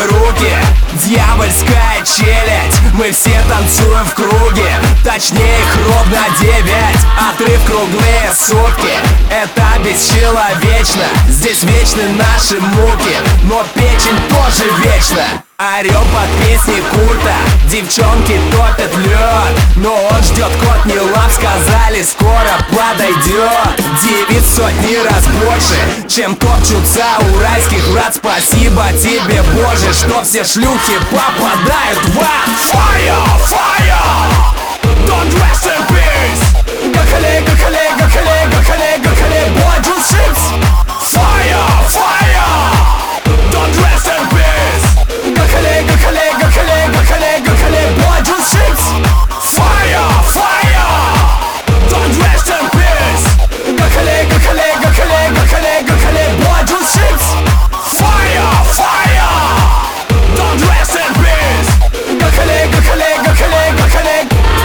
руки. Дьявольская челядь, мы все танцуем в круге. Точнее их ровно 9, отрыв круглые сутки. Это бесчеловечно, здесь вечны наши муки. Но печень тоже вечна. Орём под песни Курта, девчонки топят лед. Но он ждет, кот не лав, сказали, скоро подойдет. Девиц сотни раз больше, чем топчутся уральских врат. Спасибо тебе, Боже, что все шлюхи попадают в ад. Fire, fire, don't rest in peace. Гакале, гакале, гакале, гакале, гакале, boy, just ships. Fire, fire, don't rest in peace. Гакале, гакале, гакале, гакале, гакале, boy, just ships. Fire, fire, don't rest in peace. Гакале, гакале, гакале, гакале, гакале, boy, just ships. Fire, fire, don't rest in peace. Гакале, гакале, гакале, гакале.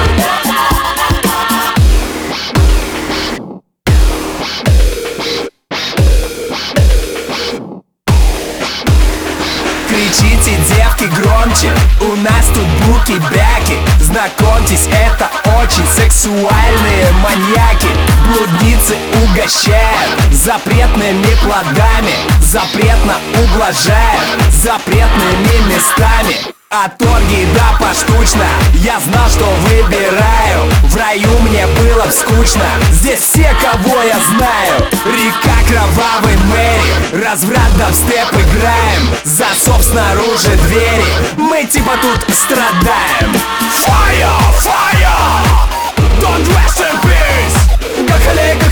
Кричите, девки, громче, у нас тут буки-бяки. Знакомьтесь, это очень сексуальные маньяки. Блудницы угощают запретными плодами, запретно ублажают запретными местами. От оргии до поштучно, я знал, что выбираю. В раю мне было б скучно, здесь все, кого я знаю. Река кровавой Мэри, разврат, дабстеп играем. Засов снаружи двери, мы типа тут страдаем. Fire, fire, don't rest in peace. Гакале,